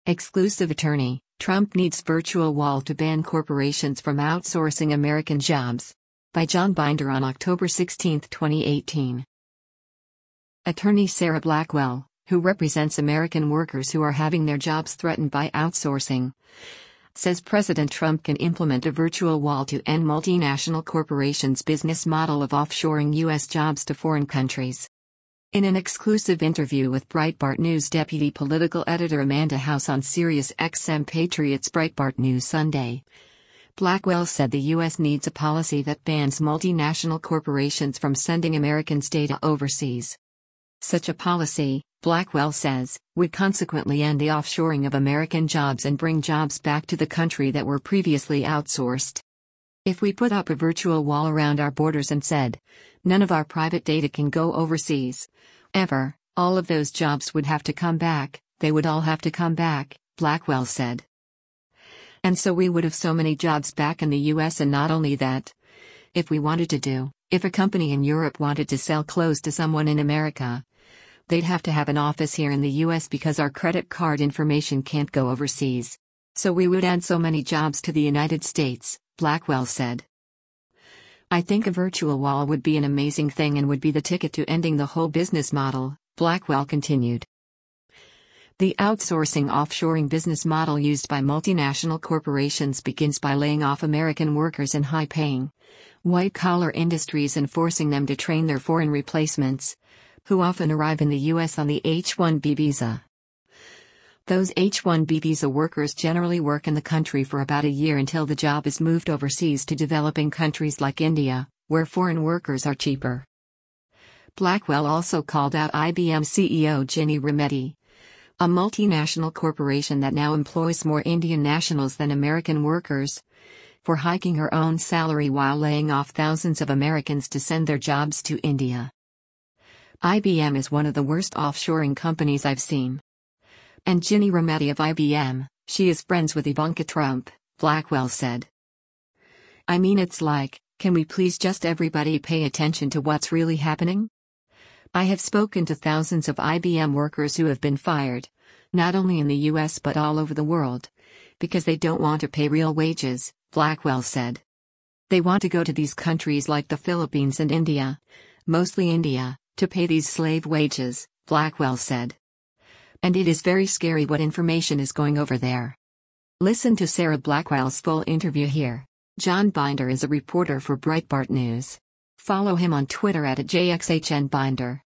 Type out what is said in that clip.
Exclusive attorney: Trump needs virtual wall to ban corporations from outsourcing American jobs. By John Binder on October 16, 2018. Attorney Sarah Blackwell, who represents American workers who are having their jobs threatened by outsourcing, says President Trump can implement a virtual wall to end multinational corporations' business model of offshoring U.S. jobs to foreign countries. In an exclusive interview with Breitbart News deputy political editor Amanda House on SiriusXM Patriots Breitbart News Sunday, Blackwell said the U.S. needs a policy that bans multinational corporations from sending Americans' data overseas. Such a policy, Blackwell says, would consequently end the offshoring of American jobs and bring jobs back to the country that were previously outsourced. If we put up a virtual wall around our borders and said, none of our private data can go overseas, ever, all of those jobs would have to come back, they would all have to come back, Blackwell said. And so we would have so many jobs back in the US. And not only that, if a company in Europe wanted to sell clothes to someone in America, they'd have to have an office here in the US because our credit card information can't go overseas. So we would add so many jobs to the United States, Blackwell said. I think a virtual wall would be an amazing thing and would be the ticket to ending the whole business model, Blackwell continued. The outsourcing offshoring business model used by multinational corporations begins by laying off American workers in high-paying, white-collar industries and forcing them to train their foreign replacements, who often arrive in the U.S. on the H-1B visa. Those H-1B visa workers generally work in the country for about a year until the job is moved overseas to developing countries like India, where foreign workers are cheaper. Blackwell also called out IBM CEO Ginni Rometty, a multinational corporation that now employs more Indian nationals than American workers, for hiking her own salary while laying off thousands of Americans to send their jobs to India. IBM is one of the worst offshoring companies I've seen. And Ginni Rometty of IBM, she is friends with Ivanka Trump, Blackwell said. I mean, it's like, can we please just everybody pay attention to what's really happening? I have spoken to thousands of IBM workers who have been fired, not only in the US but all over the world, because they don't want to pay real wages, Blackwell said. They want to go to these countries like the Philippines and India, mostly India, to pay these slave wages, Blackwell said. And it is very scary what information is going over there. Listen to Sarah Blackwell's full interview here. John Binder is a reporter for Breitbart News. Follow him on Twitter @JXHNBinder.